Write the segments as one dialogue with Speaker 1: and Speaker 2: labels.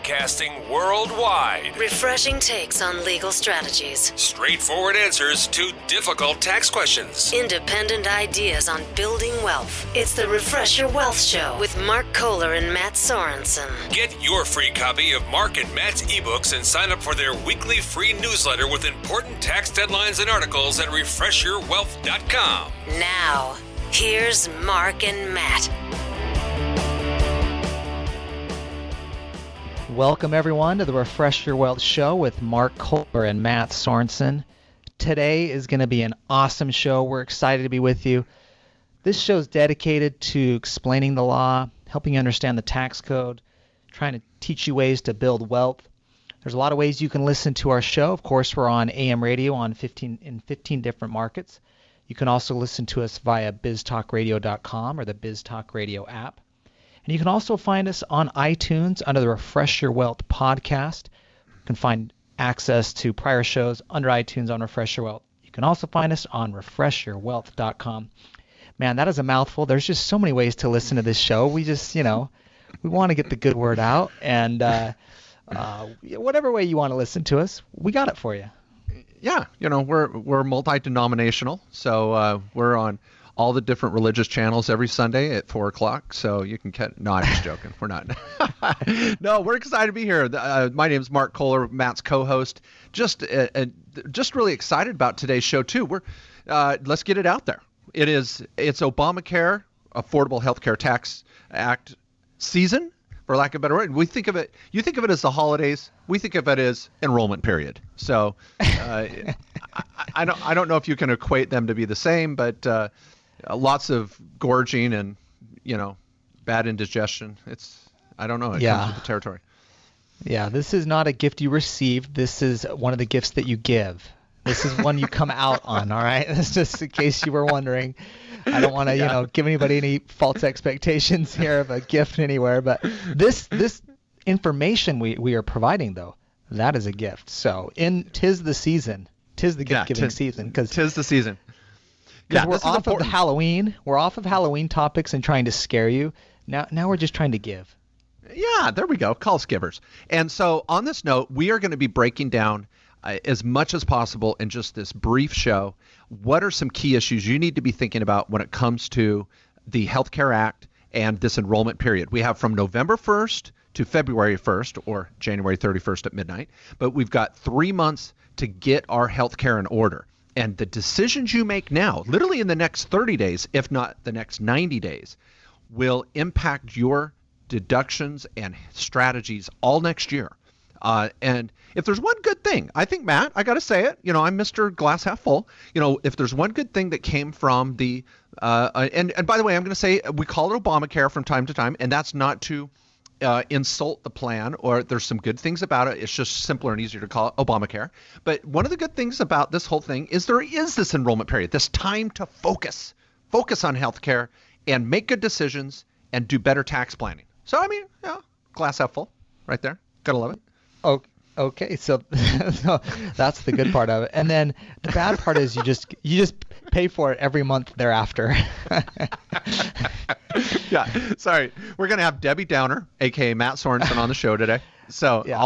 Speaker 1: Broadcasting worldwide.
Speaker 2: Refreshing takes on legal strategies.
Speaker 1: Straightforward answers to difficult tax questions.
Speaker 2: Independent ideas on building wealth. It's the Refresh Your Wealth Show with Mark Kohler and Matt Sorensen.
Speaker 1: Get your free copy of Mark and Matt's ebooks and sign up for their weekly free newsletter with important tax deadlines and articles at refreshyourwealth.com.
Speaker 2: Now, here's Mark and Matt.
Speaker 3: Welcome, everyone, to the Refresh Your Wealth Show with Mark Kohler and Matt Sorensen. Today is going to be an awesome show. We're excited to be with you. This show is dedicated to explaining the law, helping you understand the tax code, trying to teach you ways to build wealth. There's a lot of ways you can listen to our show. Of course, we're on AM radio in 15 different markets. You can also listen to us via biztalkradio.com or the BizTalk Radio app. And you can also find us on iTunes under the Refresh Your Wealth podcast. You can find access to prior shows under iTunes on Refresh Your Wealth. You can also find us on refreshyourwealth.com. Man, that is a mouthful. There's just so many ways to listen to this show. We just, we want to get the good word out. And whatever way you want to listen to us, we got it for you.
Speaker 4: Yeah, we're multi-denominational. So we're on all the different religious channels every Sunday at 4 o'clock, so you can catch... No, I'm just joking. We're not. No, we're excited to be here. My name is Mark Kohler, Matt's co-host. Just really excited about today's show, too. Let's get it out there. It's Obamacare, Affordable Healthcare Tax Act season, for lack of a better word. You think of it as the holidays. We think of it as enrollment period. So I don't know if you can equate them to be the same, but... lots of gorging and, bad indigestion. I don't know. It comes with the territory.
Speaker 3: Yeah, this is not a gift you receive. This is one of the gifts that you give. This is one you come out on, all right? That's just in case you were wondering. I don't want to, give anybody any false expectations here of a gift anywhere. But this information we are providing, though, that is a gift. So tis the season. Tis the gift-giving season.
Speaker 4: Tis the season.
Speaker 3: Because we're off of Halloween. We're off of Halloween topics and trying to scare you. Now we're just trying to give.
Speaker 4: Yeah, there we go. Call us givers. And so on this note, we are going to be breaking down as much as possible in just this brief show. What are some key issues you need to be thinking about when it comes to the Healthcare Act and this enrollment period? We have from November 1st to February 1st or January 31st at midnight. But we've got 3 months to get our healthcare in order. And the decisions you make now, literally in the next 30 days, if not the next 90 days, will impact your deductions and strategies all next year. And if there's one good thing, I think, Matt, I got to say it, I'm Mr. Glass Half Full. If there's one good thing that came from the and by the way, I'm going to say we call it Obamacare from time to time, and that's not to insult the plan, or there's some good things about it. It's just simpler and easier to call it Obamacare. But one of the good things about this whole thing is there is this enrollment period, this time to focus on healthcare and make good decisions and do better tax planning. So, glass half full right there. Gotta love it.
Speaker 3: Okay, so that's the good part of it. And then the bad part is you just pay for it every month thereafter.
Speaker 4: Yeah, sorry. We're going to have Debbie Downer, a.k.a. Matt Sorensen, on the show today. So yeah,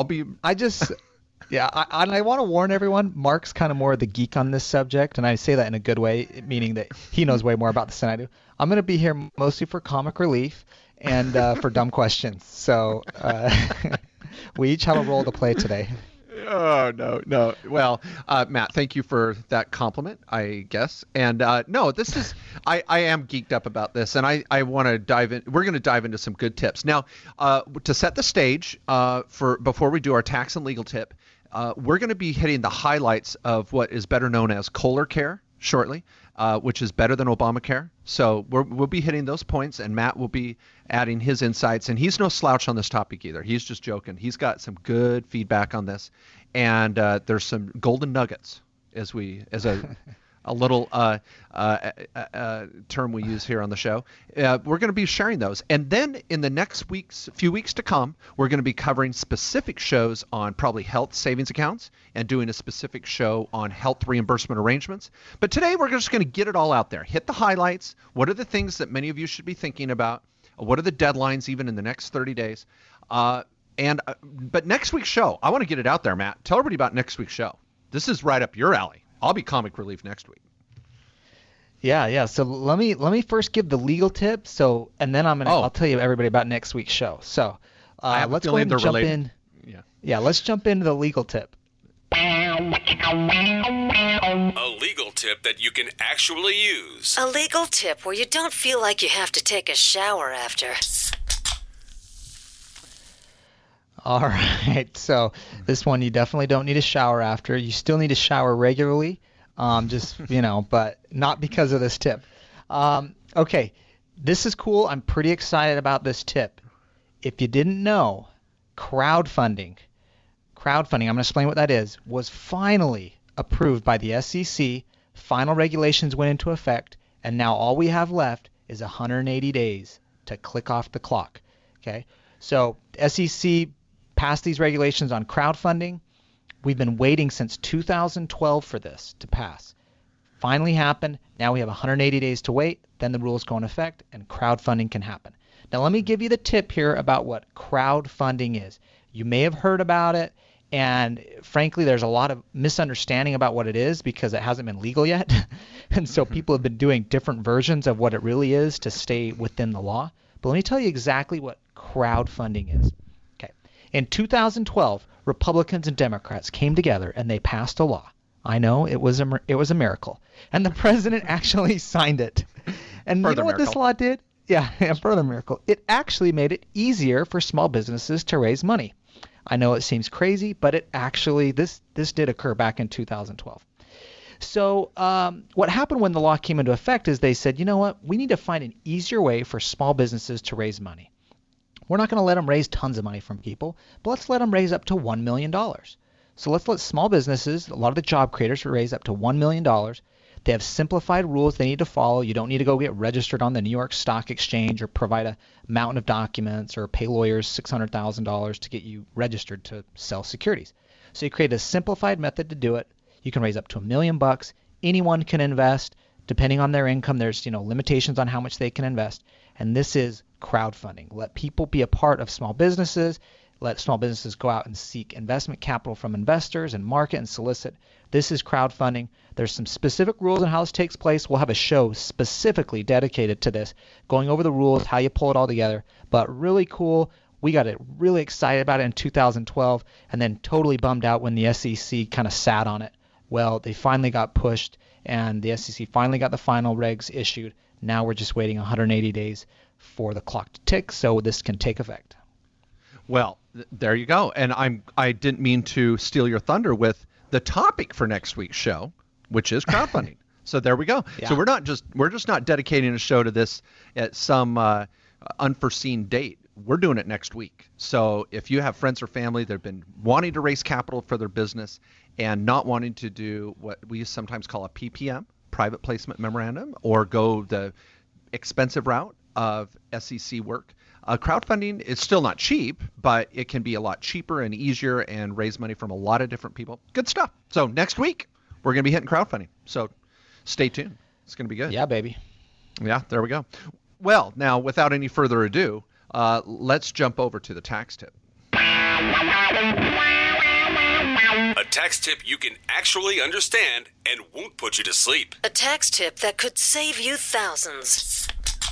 Speaker 3: I want to warn everyone, Mark's kind of more the geek on this subject, and I say that in a good way, meaning that he knows way more about this than I do. I'm going to be here mostly for comic relief and for dumb questions. So we each have a role to play today.
Speaker 4: Oh, no. Well, Matt, thank you for that compliment, I guess. And no, this is, I am geeked up about this, and I want to dive in. We're going to dive into some good tips. Now, to set the stage before we do our tax and legal tip, we're going to be hitting the highlights of what is better known as Kohler Care shortly, which is better than Obamacare. So we'll be hitting those points, and Matt will be adding his insights. And he's no slouch on this topic either. He's just joking. He's got some good feedback on this, and there's some golden nuggets as a little term we use here on the show. We're going to be sharing those. And then in the next few weeks to come, we're going to be covering specific shows on probably health savings accounts and doing a specific show on health reimbursement arrangements. But today we're just going to get it all out there. Hit the highlights. What are the things that many of you should be thinking about? What are the deadlines even in the next 30 days? But next week's show, I want to get it out there, Matt. Tell everybody about next week's show. This is right up your alley. I'll be comic relief next week.
Speaker 3: Yeah. So let me first give the legal tip. And then I'll tell you everybody about next week's show. So let's go ahead and jump in. Yeah. Let's jump into the legal tip.
Speaker 1: A legal tip that you can actually use.
Speaker 2: A legal tip where you don't feel like you have to take a shower after.
Speaker 3: All right. So this one you definitely don't need a shower after. You still need to shower regularly. But not because of this tip. Okay. This is cool. I'm pretty excited about this tip. If you didn't know, crowdfunding, I'm going to explain what that is, was finally approved by the SEC. Final regulations went into effect, and now all we have left is 180 days to click off the clock. Okay, so SEC passed these regulations on crowdfunding. We've been waiting since 2012 for this to pass. Finally happened. Now we have 180 days to wait. Then the rules go into effect, and crowdfunding can happen. Now let me give you the tip here about what crowdfunding is. You may have heard about it. And frankly, there's a lot of misunderstanding about what it is because it hasn't been legal yet. And so people have been doing different versions of what it really is to stay within the law. But let me tell you exactly what crowdfunding is. Okay. In 2012, Republicans and Democrats came together and they passed a law. I know it was a miracle. And the president actually signed it. And you know what this law did? Yeah, further miracle. It actually made it easier for small businesses to raise money. I know it seems crazy, but it actually, this did occur back in 2012. So what happened when the law came into effect is they said, you know what, we need to find an easier way for small businesses to raise money. We're not going to let them raise tons of money from people, but let's let them raise up to $1 million. So let's let small businesses, a lot of the job creators, raise up to $1 million. They have simplified rules they need to follow. You don't need to go get registered on the New York Stock Exchange or provide a mountain of documents or pay lawyers $600,000 to get you registered to sell securities. So you create a simplified method to do it. You can raise up to $1 million. Anyone can invest. Depending on their income, there's limitations on how much they can invest. And this is crowdfunding. Let people be a part of small businesses. Let small businesses go out and seek investment capital from investors and market and solicit. This is crowdfunding. There's some specific rules on how this takes place. We'll have a show specifically dedicated to this, going over the rules, how you pull it all together. But really cool. We got really excited about it in 2012 and then totally bummed out when the SEC kind of sat on it. Well, they finally got pushed and the SEC finally got the final regs issued. Now we're just waiting 180 days for the clock to tick so this can take effect.
Speaker 4: Well, there you go. And I didn't mean to steal your thunder with the topic for next week's show, which is crowdfunding. So there we go. Yeah. So we're just not dedicating a show to this at some unforeseen date. We're doing it next week. So if you have friends or family that have been wanting to raise capital for their business and not wanting to do what we sometimes call a PPM, private placement memorandum, or go the expensive route of SEC work, crowdfunding is still not cheap, but it can be a lot cheaper and easier and raise money from a lot of different people. Good stuff. So next week, we're going to be hitting crowdfunding. So stay tuned. It's going to be good.
Speaker 3: Yeah, baby.
Speaker 4: Yeah, there we go. Well, now, without any further ado, let's jump over to the tax tip.
Speaker 1: A tax tip you can actually understand and won't put you to sleep.
Speaker 2: A tax tip that could save you thousands.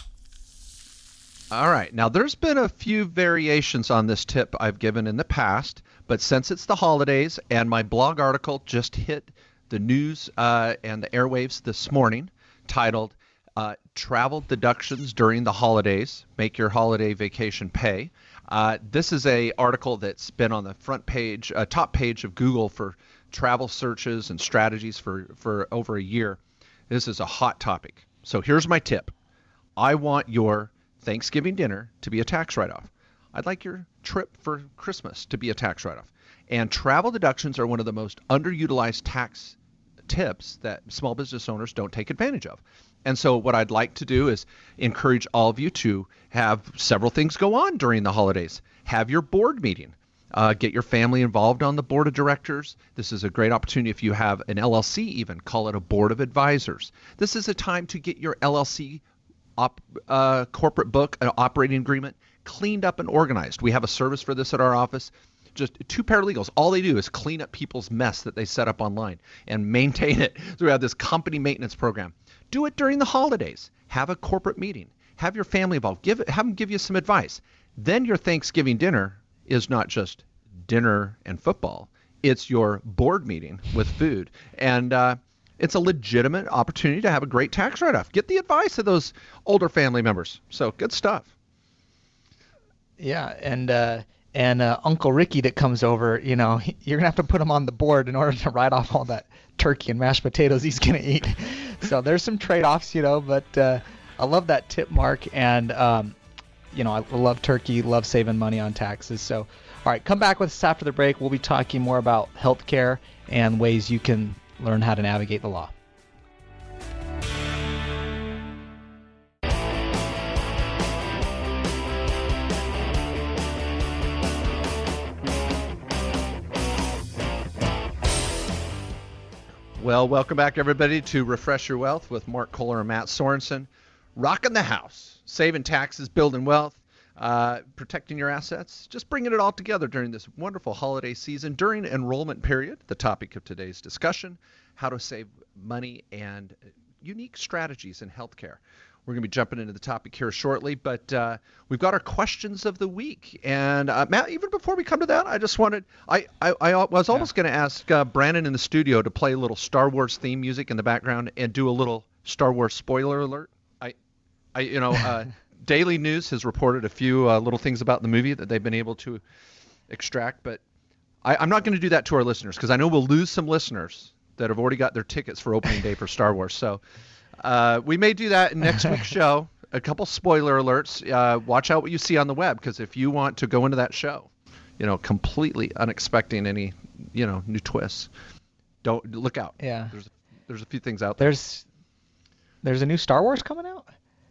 Speaker 4: All right. Now, there's been a few variations on this tip I've given in the past, but since it's the holidays and my blog article just hit the news and the airwaves this morning titled Travel Deductions During the Holidays, Make Your Holiday Vacation Pay. This is an article that's been on the front page, top page of Google for travel searches and strategies for over a year. This is a hot topic. So here's my tip. I want your Thanksgiving dinner to be a tax write-off. I'd like your trip for Christmas to be a tax write-off. And travel deductions are one of the most underutilized tax tips that small business owners don't take advantage of. And so what I'd like to do is encourage all of you to have several things go on during the holidays. Have your board meeting. Get your family involved on the board of directors. This is a great opportunity if you have an LLC even. Call it a board of advisors. This is a time to get your LLC corporate book, an operating agreement cleaned up and organized. We have a service for this at our office. Just 2 paralegals. All they do is clean up people's mess that they set up online and maintain it. So we have this company maintenance program. Do it during the holidays. Have a corporate meeting. Have your family involved. Have them give you some advice. Then your Thanksgiving dinner is not just dinner and football. It's your board meeting with food. And it's a legitimate opportunity to have a great tax write-off. Get the advice of those older family members. So good stuff.
Speaker 3: Yeah, and Uncle Ricky that comes over, you're going to have to put him on the board in order to write off all that turkey and mashed potatoes he's going to eat. So there's some trade-offs, but I love that tip, Mark. And, I love turkey, love saving money on taxes. So, all right, come back with us after the break. We'll be talking more about healthcare and ways you can learn how to navigate the law.
Speaker 4: Well, welcome back, everybody, to Refresh Your Wealth with Mark Kohler and Matt Sorensen. Rocking the house, saving taxes, building wealth, protecting your assets, just bringing it all together during this wonderful holiday season, during enrollment period. The topic of today's discussion, how to save money and unique strategies in healthcare. We're going to be jumping into the topic here shortly, but we've got our questions of the week. And Matt, even before we come to that, I just wanted, I was almost going to ask Brandon in the studio to play a little Star Wars theme music in the background and do a little Star Wars spoiler alert. Daily News has reported a few little things about the movie that they've been able to extract, but I'm not going to do that to our listeners because I know we'll lose some listeners that have already got their tickets for opening day for Star Wars. So we may do that in next week's show. A couple spoiler alerts. Watch out what you see on the web, because if you want to go into that show, completely unexpecting any, new twists, don't look out.
Speaker 3: Yeah.
Speaker 4: There's a few things out there.
Speaker 3: There's a new Star Wars coming out?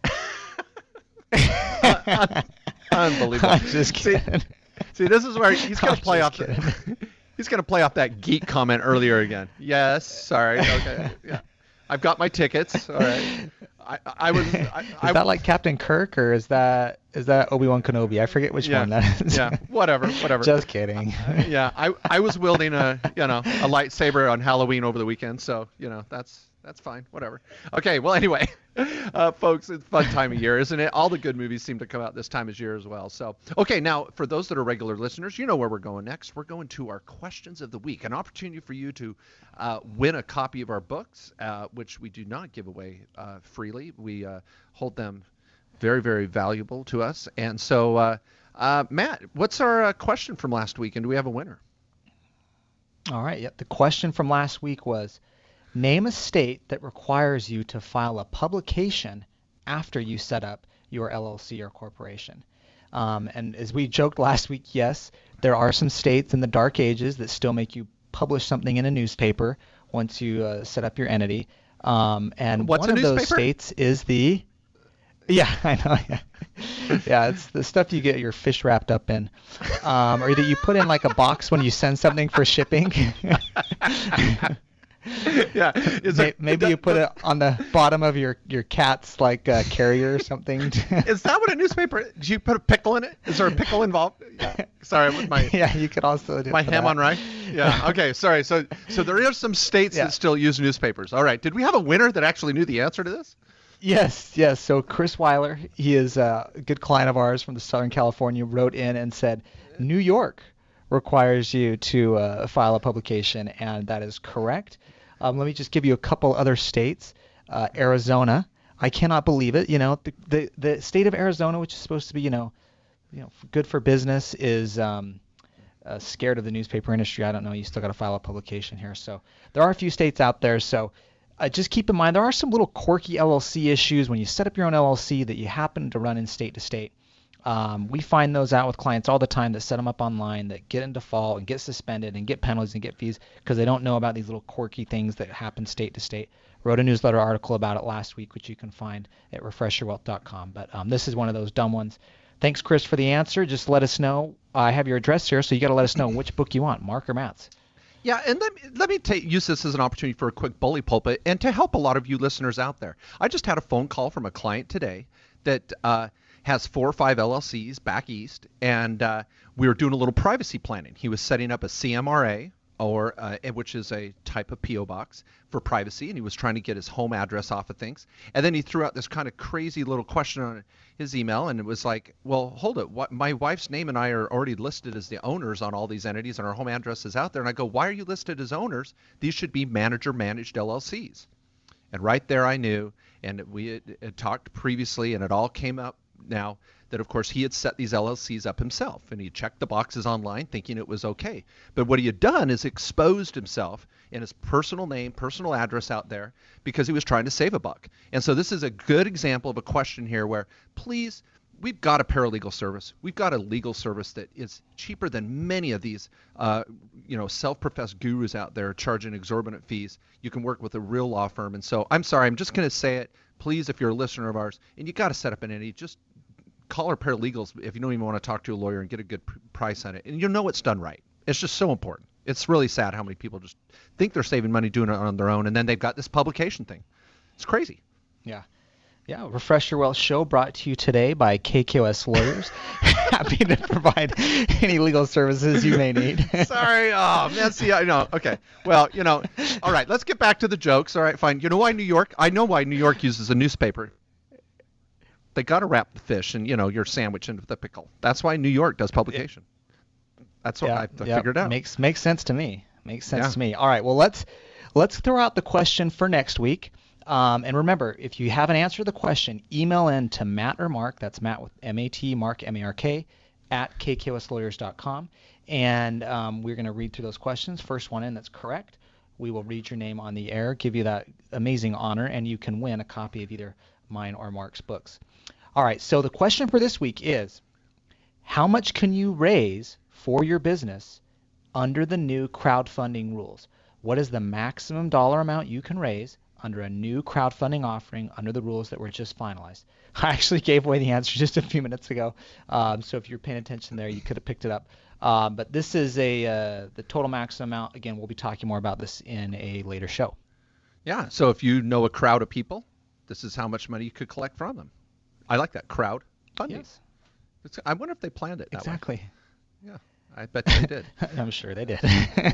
Speaker 4: Unbelievable.
Speaker 3: I'm just kidding.
Speaker 4: See, this is where he's going to play off. He's going to play off that geek comment earlier again. Yes. Sorry. Okay. Yeah. I've got my tickets. All right. Is that
Speaker 3: like Captain Kirk, or is that Obi-Wan Kenobi? I forget which one that is.
Speaker 4: Yeah. Whatever.
Speaker 3: Just kidding.
Speaker 4: Yeah. I was wielding a lightsaber on Halloween over the weekend, so that's fine. Whatever. Okay. Well, anyway, folks, it's a fun time of year, isn't it? All the good movies seem to come out this time of year as well. So, okay, now for those that are regular listeners, you know where we're going next. We're going to our questions of the week, an opportunity for you to win a copy of our books, which we do not give away freely. We hold them very, very valuable to us. And so, Matt, what's our question from last week, and do we have a winner?
Speaker 3: All right. Yep. The question from last week was, name a state that requires you to file a publication after you set up your LLC or corporation. And as we joked last week, yes, there are some states in the dark ages that still make you publish something in a newspaper once you set up your entity. And
Speaker 4: what's
Speaker 3: one of those states is the... Yeah, I know. Yeah. Yeah, it's the stuff you get your fish wrapped up in. Or that you put in like a box when you send something for shipping.
Speaker 4: Yeah,
Speaker 3: maybe you put it on the bottom of your cat's carrier or something.
Speaker 4: Is that what a newspaper? Do you put a pickle in it? Is there a pickle involved? Yeah. Sorry, with my
Speaker 3: you could also do
Speaker 4: my ham on rye. Yeah. Okay. Sorry. So there are some states that still use newspapers. All right. Did we have a winner that actually knew the answer to this?
Speaker 3: Yes. So Chris Weiler, he is a good client of ours from the Southern California, wrote in and said, New York requires you to file a publication, and that is correct. Let me just give you a couple other states. Arizona, I cannot believe it. The state of Arizona, which is supposed to be, good for business, is scared of the newspaper industry. I don't know. You still got to file a publication here. So there are a few states out there. So just keep in mind there are some little quirky LLC issues when you set up your own LLC that you happen to run in state to state. We find those out with clients all the time that set them up online, that get in default and get suspended and get penalties and get fees because they don't know about these little quirky things that happen state to state. Wrote a newsletter article about it last week, which you can find at refreshyourwealth.com. But this is one of those dumb ones. Thanks, Chris, for the answer. Just let us know. I have your address here, so you got to let us know which book you want, Mark or Matt's.
Speaker 4: Yeah, and let me use this as an opportunity for a quick bully pulpit and to help a lot of you listeners out there. I just had a phone call from a client today that has 4 or 5 LLCs back east, and we were doing a little privacy planning. He was setting up a CMRA, or which is a type of PO box for privacy, and he was trying to get his home address off of things. And then he threw out this kind of crazy little question on his email, and it was like, well, hold it. My wife's name and I are already listed as the owners on all these entities, and our home address is out there. And I go, why are you listed as owners? These should be manager-managed LLCs. And right there I knew, and we had talked previously, and it all came up now, that of course he had set these LLCs up himself, and he checked the boxes online thinking it was okay. But what he had done is exposed himself in his personal name, personal address out there, because he was trying to save a buck. And so this is a good example of a question here where, please, we've got a paralegal service. We've got a legal service that is cheaper than many of these self-professed gurus out there charging exorbitant fees. You can work with a real law firm. And so I'm sorry, I'm just going to say it. Please, if you're a listener of ours and you got to set up an entity, just call our paralegals if you don't even want to talk to a lawyer and get a good price on it. And you'll know it's done right. It's just so important. It's really sad how many people just think they're saving money doing it on their own, and then they've got this publication thing. It's crazy.
Speaker 3: Yeah. Yeah, Refresh Your Wealth show brought to you today by KKOS Lawyers. Happy to provide any legal services you may need.
Speaker 4: Sorry. Oh, man. See, I know. Okay. Well, all right. Let's get back to the jokes. All right, fine. You know why I know why New York uses a newspaper. They got to wrap the fish and, your sandwich into the pickle. That's why New York does publication. That's what I figured out.
Speaker 3: Makes sense to me. To me. All right. Well, let's throw out the question for next week. And remember, if you haven't answered the question, email in to Matt or Mark. That's Matt with M-A-T, Mark, M-A-R-K, at KKOSlawyers.com. And we're going to read through those questions. First one in that's correct, we will read your name on the air, give you that amazing honor, and you can win a copy of either mine or Mark's books. All right, so the question for this week is, how much can you raise for your business under the new crowdfunding rules? What is the maximum dollar amount you can raise under a new crowdfunding offering under the rules that were just finalized? I actually gave away the answer just a few minutes ago, so if you're paying attention there, you could have picked it up. But this is the total maximum amount. Again, we'll be talking more about this in a later show.
Speaker 4: Yeah, so if you know a crowd of people, this is how much money you could collect from them. I like that, crowd funding.
Speaker 3: Yes.
Speaker 4: I wonder if they planned it that
Speaker 3: exactly.
Speaker 4: way. Yeah, I bet they did.
Speaker 3: I'm sure they did.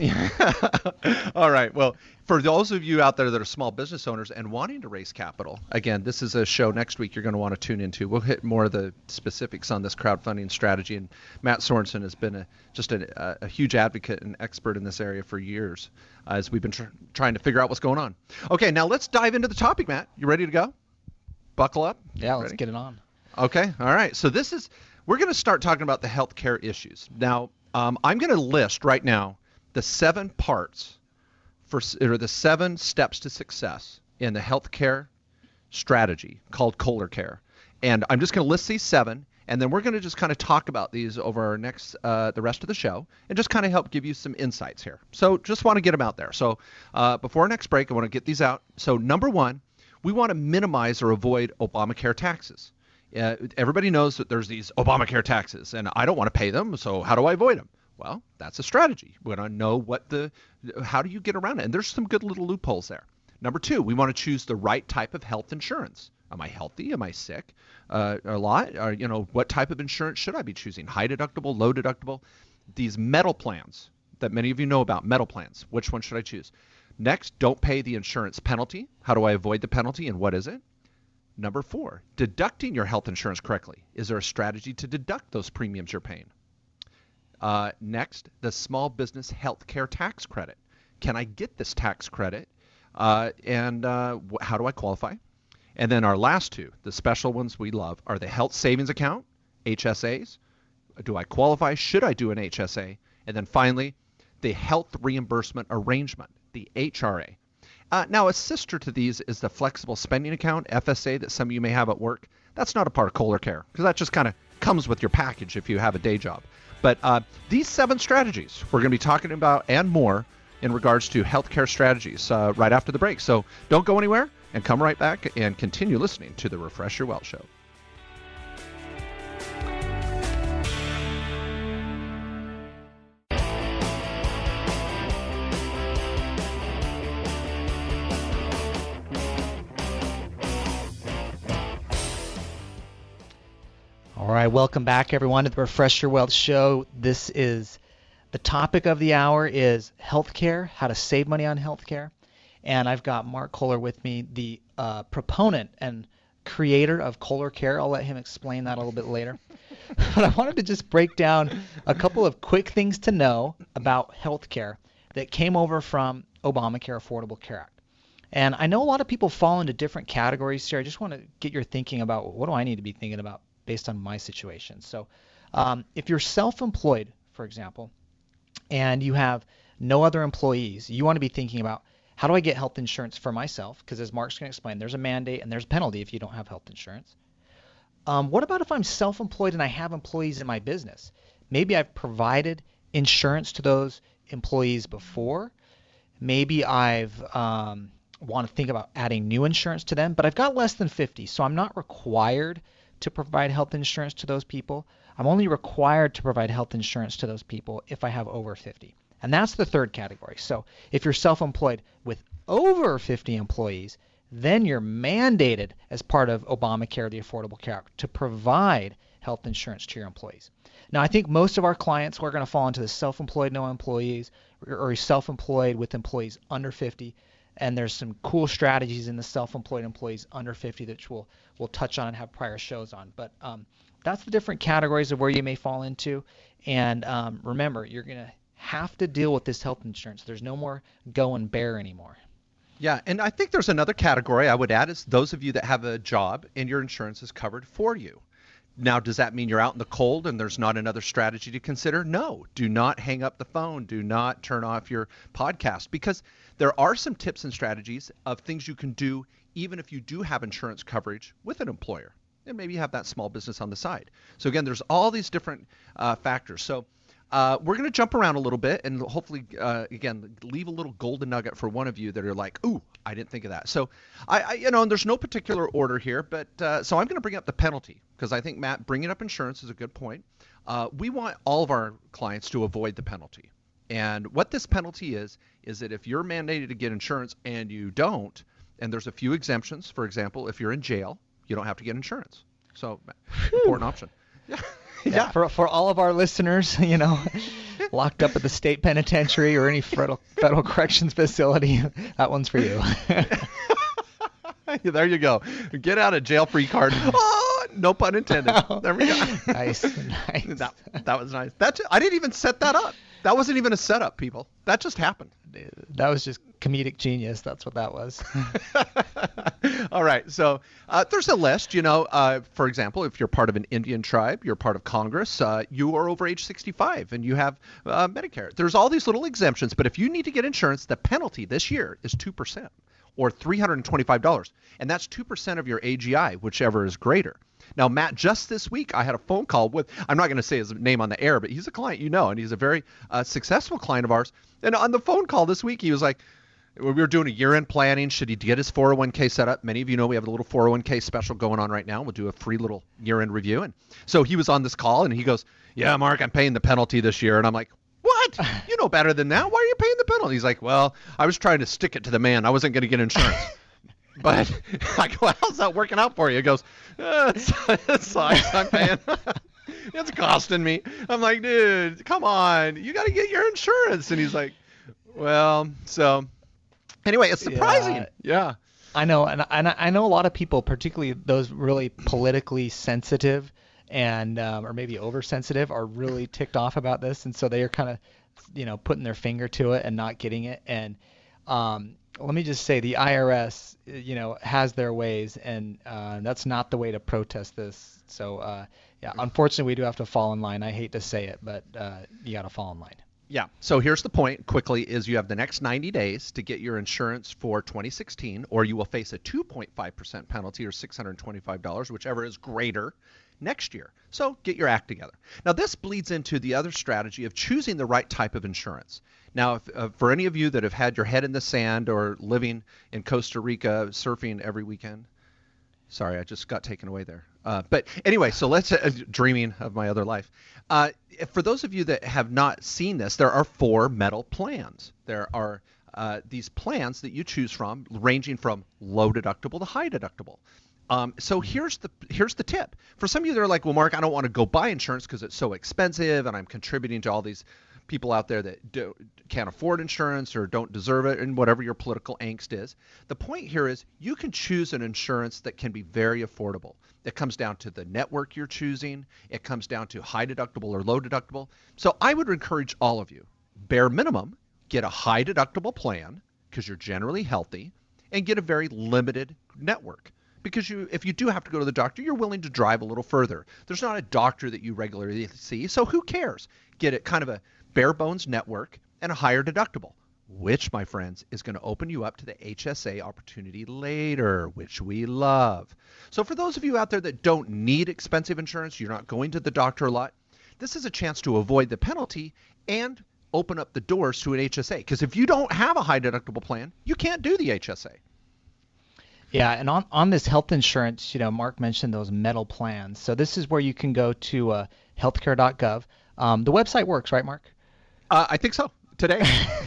Speaker 4: All right. Well, for those of you out there that are small business owners and wanting to raise capital, again, this is a show next week you're going to want to tune into. We'll hit more of the specifics on this crowdfunding strategy. And Matt Sorensen has been a huge advocate and expert in this area for years as we've been trying to figure out what's going on. Okay, now let's dive into the topic, Matt. You ready to go? Buckle up?
Speaker 3: Yeah, let's get it on.
Speaker 4: Okay. All right. So we're going to start talking about the healthcare issues. Now, I'm going to list right now the 7 parts or the 7 steps to success in the healthcare strategy called Kohler Care. And I'm just going to list these 7, and then we're going to just kind of talk about these over our next, the rest of the show, and just kind of help give you some insights here. So just want to get them out there. So before our next break, I want to get these out. So number 1, we want to minimize or avoid Obamacare taxes. Everybody knows that there's these Obamacare taxes, and I don't want to pay them, so how do I avoid them? Well, that's a strategy. We want to know how do you get around it? And there's some good little loopholes there. Number 2, we want to choose the right type of health insurance. Am I healthy? Am I sick? A lot? Or, what type of insurance should I be choosing? High deductible, low deductible? These metal plans that many of you know about, metal plans. Which one should I choose? Next, don't pay the insurance penalty. How do I avoid the penalty, and what is it? Number 4, deducting your health insurance correctly. Is there a strategy to deduct those premiums you're paying? Next, the small business health care tax credit. Can I get this tax credit? And how do I qualify? And then our last 2, the special ones we love, are the health savings account, HSAs. Do I qualify? Should I do an HSA? And then finally, the health reimbursement arrangement, the HRA. Now, a sister to these is the flexible spending account, FSA, that some of you may have at work. That's not a part of Kohler Care because that just kind of comes with your package if you have a day job. But these 7 strategies we're going to be talking about and more in regards to healthcare strategies right after the break. So don't go anywhere and come right back and continue listening to the Refresh Your Wealth Show.
Speaker 3: All right, welcome back, everyone, to the Refresh Your Wealth Show. This is the topic of the hour is healthcare, how to save money on healthcare. And I've got Mark Kohler with me, the proponent and creator of Kohler Care. I'll let him explain that a little bit later. But I wanted to just break down a couple of quick things to know about healthcare that came over from Obamacare, Affordable Care Act. And I know a lot of people fall into different categories here. I just want to get your thinking about what do I need to be thinking about based on my situation. So if you're self-employed, for example, and you have no other employees, you want to be thinking about how do I get health insurance for myself? Because as Mark's going to explain, there's a mandate and there's a penalty if you don't have health insurance. What about if I'm self-employed and I have employees in my business? Maybe I've provided insurance to those employees before. Maybe I've want to think about adding new insurance to them, but I've got less than 50, so I'm not required to provide health insurance to those people. I'm only required to provide health insurance to those people if I have over 50. And that's the third category. So if you're self-employed with over 50 employees, then you're mandated as part of Obamacare, the Affordable Care Act, to provide health insurance to your employees. Now, I think most of our clients are going to fall into the self-employed, no employees, or self-employed with employees under 50. And there's some cool strategies in the self-employed employees under 50 that we'll touch on and have prior shows on. But that's the different categories of where you may fall into. And remember, you're going to have to deal with this health insurance. There's no more go and bear anymore.
Speaker 4: Yeah, and I think there's another category I would add is those of you that have a job and your insurance is covered for you. Now, does that mean you're out in the cold and there's not another strategy to consider? No. Do not hang up the phone. Do not turn off your podcast, because there are some tips and strategies of things you can do even if you do have insurance coverage with an employer. And maybe you have that small business on the side. So again, there's all these different factors. So we're going to jump around a little bit and hopefully, again, leave a little golden nugget for one of you that are like, ooh, I didn't think of that. So, and there's no particular order here, but so I'm going to bring up the penalty because I think, Matt, bringing up insurance is a good point. We want all of our clients to avoid the penalty. And what this penalty is that if you're mandated to get insurance and you don't, and there's a few exemptions, for example, if you're in jail, you don't have to get insurance. So, important option. Yeah.
Speaker 3: Yeah, for all of our listeners, locked up at the state penitentiary or any federal corrections facility, that one's for you.
Speaker 4: There you go. Get out of jail free card. Oh, no pun intended. There we go.
Speaker 3: Nice.
Speaker 4: That was nice. I didn't even set that up. That wasn't even a setup, people. That just happened.
Speaker 3: That was just comedic genius. That's what that was.
Speaker 4: All right. So there's a list, for example, if you're part of an Indian tribe, you're part of Congress, you are over age 65 and you have Medicare. There's all these little exemptions. But if you need to get insurance, the penalty this year is 2% or $325. And that's 2% of your AGI, whichever is greater. Now, Matt, just this week, I had a phone call with, I'm not going to say his name on the air, but he's a client and he's a very successful client of ours. And on the phone call this week, he was like, we were doing a year-end planning. Should he get his 401k set up? Many of you know we have a little 401k special going on right now. We'll do a free little year-end review. And so he was on this call, and he goes, yeah, Mark, I'm paying the penalty this year. And I'm like, what? You know better than that. Why are you paying the penalty? He's like, well, I was trying to stick it to the man. I wasn't going to get insurance. But I go, how's that working out for you? He goes, it sucks. I'm paying. It's costing me. I'm like, dude, come on. You got to get your insurance. And he's like, well, so anyway, it's surprising. Yeah.
Speaker 3: I know. And I know a lot of people, particularly those really politically sensitive and or maybe oversensitive, are really ticked off about this. And so they are kind of, putting their finger to it and not getting it. And let me just say the IRS, has their ways, and that's not the way to protest this. So, unfortunately, we do have to fall in line. I hate to say it, but you got to fall in line.
Speaker 4: Yeah. So here's the point quickly is you have the next 90 days to get your insurance for 2016, or you will face a 2.5% penalty or $625, whichever is greater, next year. So get your act together. Now, this bleeds into the other strategy of choosing the right type of insurance. Now, for any of you that have had your head in the sand or living in Costa Rica surfing every weekend, sorry, I just got taken away there. But anyway, so let's dreaming of my other life. For those of you that have not seen this, there are 4 metal plans. There are these plans that you choose from, ranging from low deductible to high deductible. So here's the tip. For some of you, they're like, well, Mark, I don't want to go buy insurance because it's so expensive, and I'm contributing to all these people out there that can't afford insurance or don't deserve it, and whatever your political angst is. The point here is you can choose an insurance that can be very affordable. It comes down to the network you're choosing. It comes down to high deductible or low deductible. So I would encourage all of you, bare minimum, get a high deductible plan because you're generally healthy, and get a very limited network. Because if you do have to go to the doctor, you're willing to drive a little further. There's not a doctor that you regularly see, so who cares? Get it kind of a bare bones network and a higher deductible, which, my friends, is going to open you up to the HSA opportunity later, which we love. So for those of you out there that don't need expensive insurance, you're not going to the doctor a lot, this is a chance to avoid the penalty and open up the doors to an HSA. Because if you don't have a high deductible plan, you can't do the HSA.
Speaker 3: Yeah, and on this health insurance, Mark mentioned those metal plans. So this is where you can go to healthcare.gov. The website works, right, Mark?
Speaker 4: I think so. Today.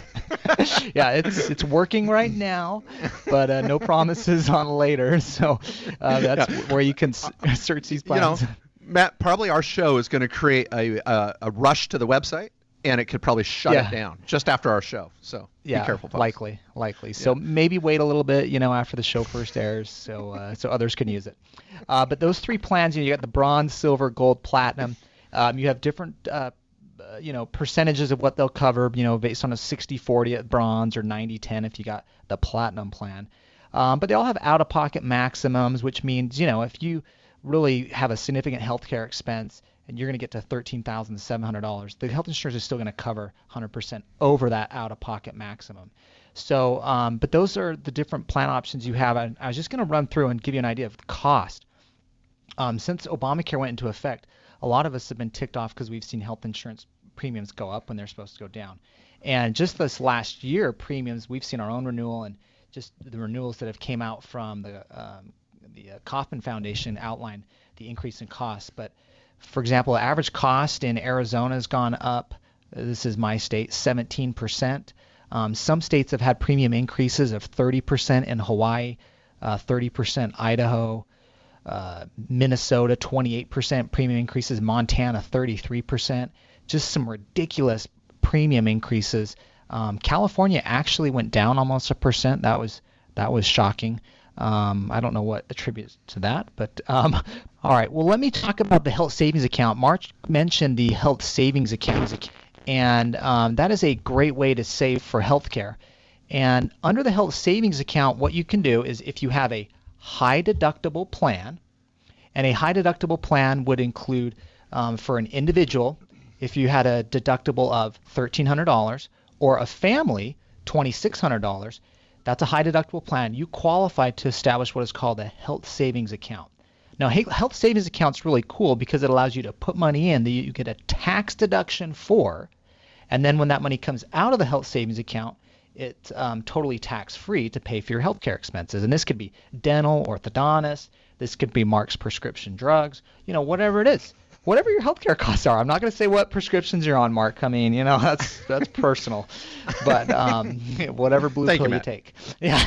Speaker 3: Yeah, it's working right now, but no promises on later. So that's where you can search these plans.
Speaker 4: Matt, probably our show is going to create a rush to the website, and it could probably shut it down just after our show. So be careful, folks.
Speaker 3: Likely. So maybe wait a little bit, after the show first airs, so others can use it. But those three plans, you got the bronze, silver, gold, platinum. You have different percentages of what they'll cover, based on a 60-40 at bronze or 90-10 if you got the platinum plan. But they all have out-of-pocket maximums, which means, if you really have a significant healthcare expense and you're going to get to $13,700, the health insurance is still going to cover 100% over that out-of-pocket maximum. So, but those are the different plan options you have. I was just going to run through and give you an idea of the cost. Since Obamacare went into effect, a lot of us have been ticked off because we've seen health insurance premiums go up when they're supposed to go down. And just this last year, premiums, we've seen our own renewal and just the renewals that have came out from the Kauffman Foundation outline the increase in costs. But for example, the average cost in Arizona has gone up. This is my state, 17%. Some states have had premium increases of 30% in Hawaii, 30% Idaho, Minnesota 28% premium increases, Montana 33%, just some ridiculous premium increases. California actually went down almost 1%. That was shocking. I don't know what attributes to that, but all right. Well, let me talk about the health savings account. Mark mentioned the health savings account, and that is a great way to save for healthcare. And under the health savings account, what you can do is if you have a high deductible plan, and a high deductible plan would include for an individual, if you had a deductible of $1,300 or a family $2,600, that's a high deductible plan. You qualify to establish what is called a health savings account. Now, health savings account's really cool because it allows you to put money in that you get a tax deduction for, and then when that money comes out of the health savings account, it's totally tax-free to pay for your healthcare expenses. And this could be dental, orthodontist. This could be Mark's prescription drugs. Whatever it is, whatever your healthcare costs are. I'm not going to say what prescriptions you're on, Mark. I mean, that's personal. But whatever blue pill you take. Yeah.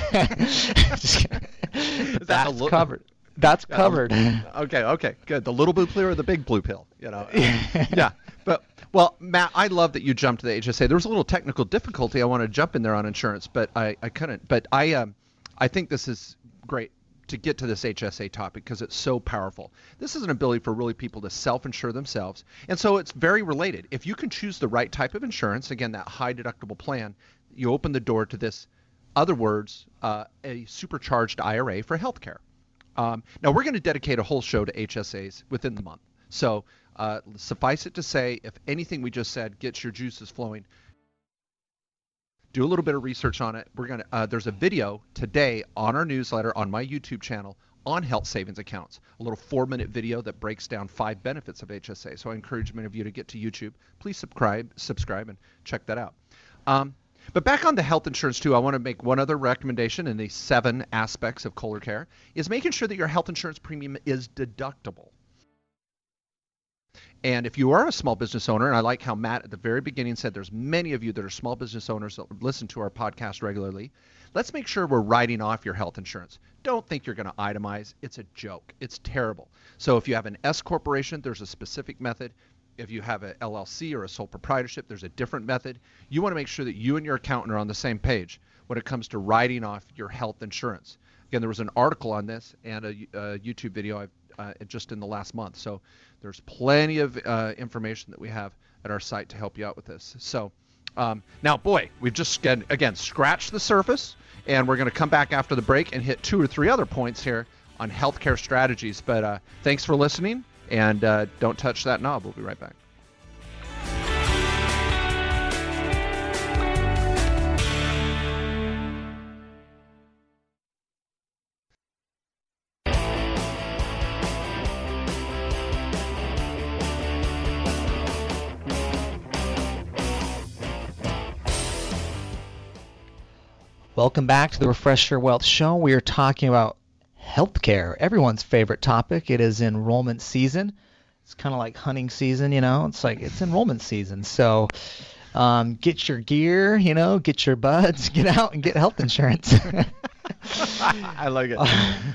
Speaker 3: That's covered. That's covered.
Speaker 4: Okay, good. The little blue pill or the big blue pill? Yeah. But well, Matt, I love that you jumped to the HSA. There was a little technical difficulty. I want to jump in there on insurance, but I couldn't. But I think this is great to get to this HSA topic because it's so powerful. This is an ability for really people to self-insure themselves. And so it's very related. If you can choose the right type of insurance, again, that high deductible plan, you open the door to this, other words, a supercharged IRA for healthcare. Now, we're going to dedicate a whole show to HSAs within the month. So suffice it to say, if anything we just said gets your juices flowing, do a little bit of research on it. We're going to there's a video today on our newsletter on my YouTube channel on health savings accounts, a little 4-minute video that breaks down 5 benefits of HSA. So I encourage many of you to get to YouTube. Please subscribe and check that out. But back on the health insurance too, I want to make one other recommendation in the 7 aspects of Kohler Care is making sure that your health insurance premium is deductible. And if you are a small business owner, and I like how Matt at the very beginning said there's many of you that are small business owners that listen to our podcast regularly, let's make sure we're writing off your health insurance. Don't think you're going to itemize. It's a joke. It's terrible. So if you have an S corporation, there's a specific method. If you have an LLC or a sole proprietorship, there's a different method. You want to make sure that you and your accountant are on the same page when it comes to writing off your health insurance. Again, there was an article on this and a YouTube video just in the last month. So there's plenty of information that we have at our site to help you out with this. So now, boy, we've just, again, scratched the surface, and we're going to come back after the break and hit 2 or 3 other points here on healthcare strategies. But thanks for listening, and don't touch that knob. We'll be right back.
Speaker 3: Welcome back to the Refresh Your Wealth Show. We are talking about healthcare, everyone's favorite topic. It is enrollment season. It's kind of like hunting season, It's like it's enrollment season. So get your gear, get your buds, get out and get health insurance.
Speaker 4: I like it.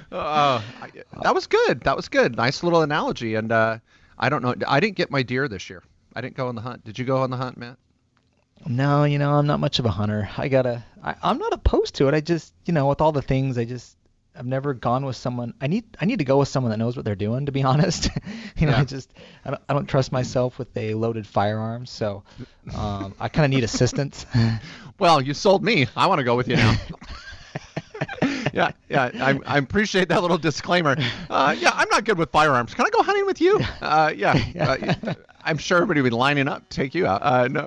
Speaker 4: That was good. That was good. Nice little analogy. And I don't know. I didn't get my deer this year. I didn't go on the hunt. Did you go on the hunt, Matt?
Speaker 3: No, I'm not much of a hunter. I'm not opposed to it. I just, with all the things, I've never gone with someone. I need to go with someone that knows what they're doing, to be honest. I don't trust myself with a loaded firearm, so I kind of need assistance.
Speaker 4: Well, you sold me. I want to go with you now. Yeah. I appreciate that little disclaimer. I'm not good with firearms. Can I go hunting with you? I'm sure everybody would be lining up to take you out. No.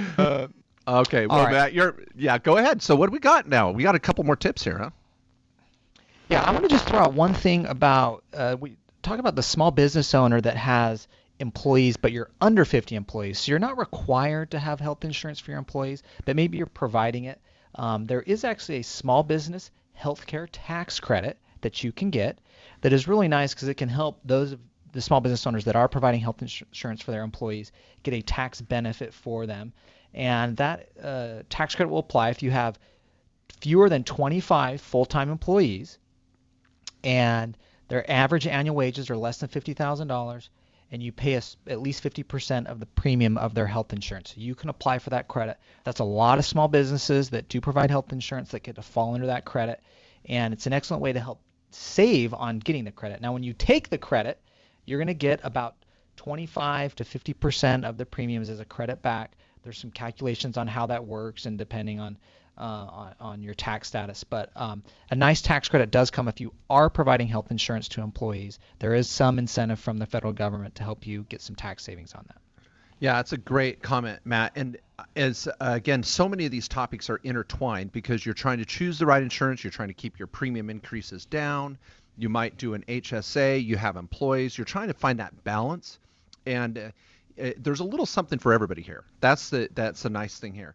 Speaker 4: Okay. Well, right. Matt, go ahead. So what do we got now? We got a couple more tips here, huh?
Speaker 3: Yeah, I want to just throw out one thing about we talk about the small business owner that has employees, but you're under 50 employees. So you're not required to have health insurance for your employees, but maybe you're providing it. There is actually a small business healthcare tax credit that you can get that is really nice because it can help the small business owners that are providing health insurance for their employees get a tax benefit for them. And that tax credit will apply if you have fewer than 25 full-time employees and their average annual wages are less than $50,000 and you pay at least 50% of the premium of their health insurance. You can apply for that credit. That's a lot of small businesses that do provide health insurance that get to fall under that credit, and it's an excellent way to help save on getting the credit. Now, when you take the credit, you're going to get about 25 to 50% of the premiums as a credit back. There's some calculations on how that works and depending on your tax status. But a nice tax credit does come if you are providing health insurance to employees. There is some incentive from the federal government to help you get some tax savings on that.
Speaker 4: Yeah, that's a great comment, Matt. And as again, so many of these topics are intertwined because you're trying to choose the right insurance. You're trying to keep your premium increases down. You might do an HSA. You have employees. You're trying to find that balance. And there's a little something for everybody here. That's the nice thing here.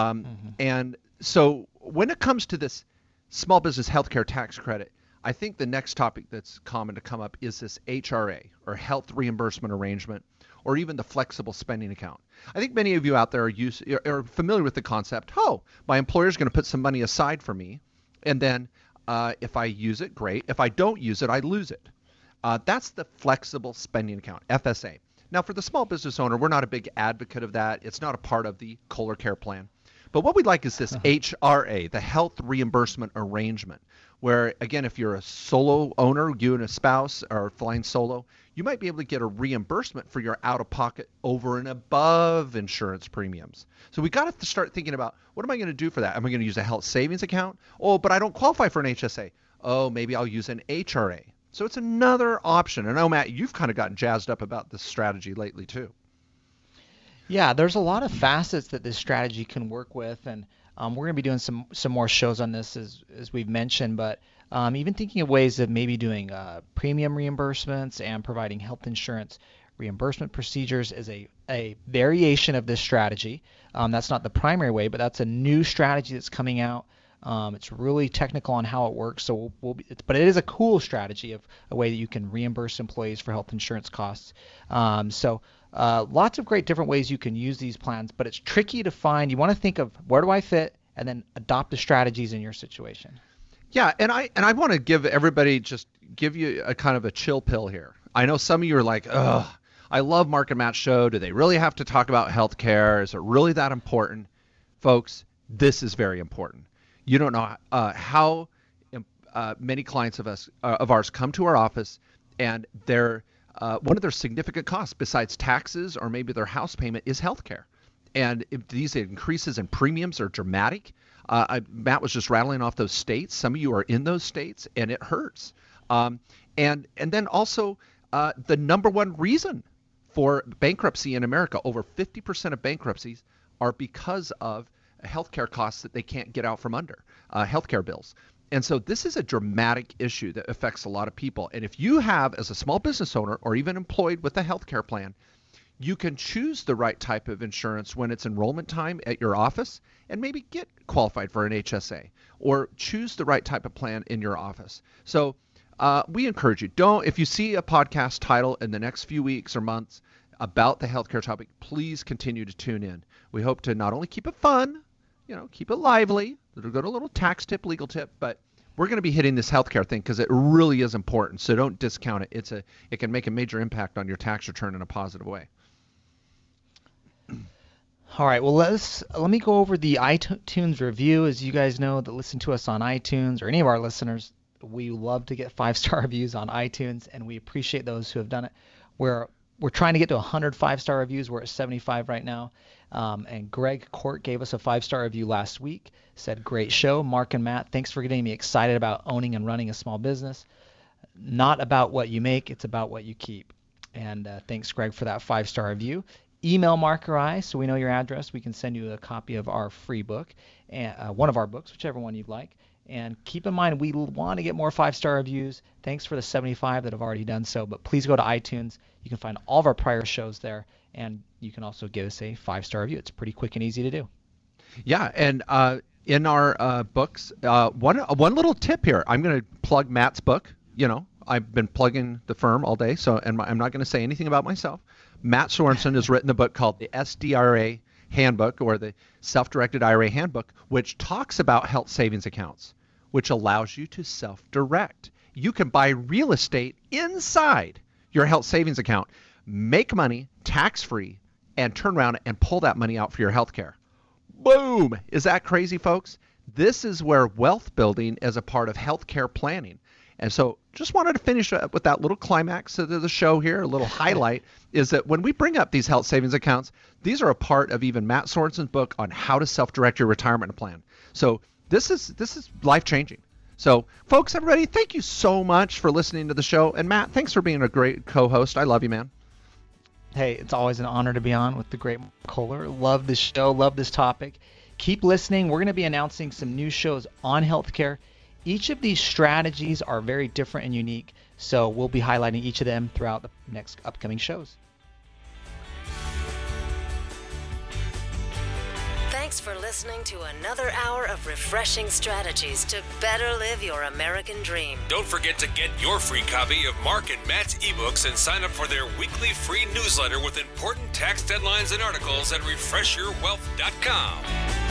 Speaker 4: And so when it comes to this small business healthcare tax credit, I think the next topic that's common to come up is this HRA, or health reimbursement arrangement, or even the flexible spending account. I think many of you out there are familiar with the concept. Oh, my employer is going to put some money aside for me, and then if I use it, great. If I don't use it, I lose it. That's the flexible spending account, FSA. Now, for the small business owner, we're not a big advocate of that. It's not a part of the Kohler Care Plan. But what we'd like is this HRA, the health reimbursement arrangement, where, again, if you're a solo owner, you and a spouse are flying solo, you might be able to get a reimbursement for your out-of-pocket over and above insurance premiums. So we got to start thinking about, what am I going to do for that? Am I going to use a health savings account? Oh, but I don't qualify for an HSA. Oh, maybe I'll use an HRA. So it's another option. I know, Matt, you've kind of gotten jazzed up about this strategy lately too.
Speaker 3: Yeah, there's a lot of facets that this strategy can work with, and we're going to be doing some more shows on this as we've mentioned, but even thinking of ways of maybe doing premium reimbursements and providing health insurance reimbursement procedures is a variation of this strategy. That's not the primary way, but that's a new strategy that's coming out. It's really technical on how it works, so but it is a cool strategy of a way that you can reimburse employees for health insurance costs. Lots of great different ways you can use these plans, but it's tricky to find. You want to think of where do I fit, and then adopt the strategies in your situation.
Speaker 4: Yeah, and I want to give you a kind of a chill pill here. I know some of you are like, ugh, I love Mark and Matt's show. Do they really have to talk about healthcare? Is it really that important? Folks, this is very important. You don't know how many clients of ours come to our office, and one of their significant costs, besides taxes or maybe their house payment, is healthcare. And if these increases in premiums are dramatic, Matt was just rattling off those states. Some of you are in those states, and it hurts. And then also the number one reason for bankruptcy in America, over 50% of bankruptcies are because of healthcare costs that they can't get out from under, healthcare bills. And so this is a dramatic issue that affects a lot of people. And if you have, as a small business owner or even employed with a healthcare plan, you can choose the right type of insurance when it's enrollment time at your office and maybe get qualified for an HSA, or choose the right type of plan in your office. So we encourage you, if you see a podcast title in the next few weeks or months about the healthcare topic, please continue to tune in. We hope to not only keep it fun, keep it lively, it'll go to a little tax tip, legal tip, but we're going to be hitting this healthcare thing because it really is important. So don't discount it. It can make a major impact on your tax return in a positive way.
Speaker 3: All right, well, let me go over the iTunes review. As you guys know that listen to us on iTunes, or any of our listeners, we love to get 5-star reviews on iTunes, and we appreciate those who have done it. We're trying to get to 100 5-star reviews. We're at 75 right now. And Greg Court gave us a 5-star review last week. Said, great show, Mark and Matt. Thanks for getting me excited about owning and running a small business. Not about what you make, it's about what you keep. And thanks, Greg, for that 5-star review. Email Mark or I, so we know your address. We can send you a copy of our free book, and one of our books, whichever one you'd like. And keep in mind, we want to get more 5-star reviews. Thanks for the 75 that have already done so. But please go to iTunes. You can find all of our prior shows there, and you can also give us a 5-star review. It's pretty quick and easy to do.
Speaker 4: Yeah, and in our books, one little tip here. I'm going to plug Matt's book. I've been plugging the firm all day, and I'm not going to say anything about myself. Matt Sorensen has written a book called the SDRA Handbook, or the Self-Directed IRA Handbook, which talks about health savings accounts, which allows you to self-direct. You can buy real estate inside your health savings account, make money tax-free, and turn around and pull that money out for your health care. Boom! Is that crazy, folks? This is where wealth building is a part of healthcare planning. And so just wanted to finish up with that little climax of the show here, a little highlight, is that when we bring up these health savings accounts, these are a part of even Matt Sorensen's book on how to self-direct your retirement plan. So this is life-changing. So folks, everybody, thank you so much for listening to the show. And Matt, thanks for being a great co-host. I love you, man.
Speaker 3: Hey, it's always an honor to be on with the great Mark Kohler. Love this show, love this topic. Keep listening. We're going to be announcing some new shows on healthcare. Each of these strategies are very different and unique, so we'll be highlighting each of them throughout the next upcoming shows.
Speaker 2: Thanks for listening to another hour of refreshing strategies to better live your American dream.
Speaker 1: Don't forget to get your free copy of Mark and Matt's ebooks and sign up for their weekly free newsletter with important tax deadlines and articles at refreshyourwealth.com.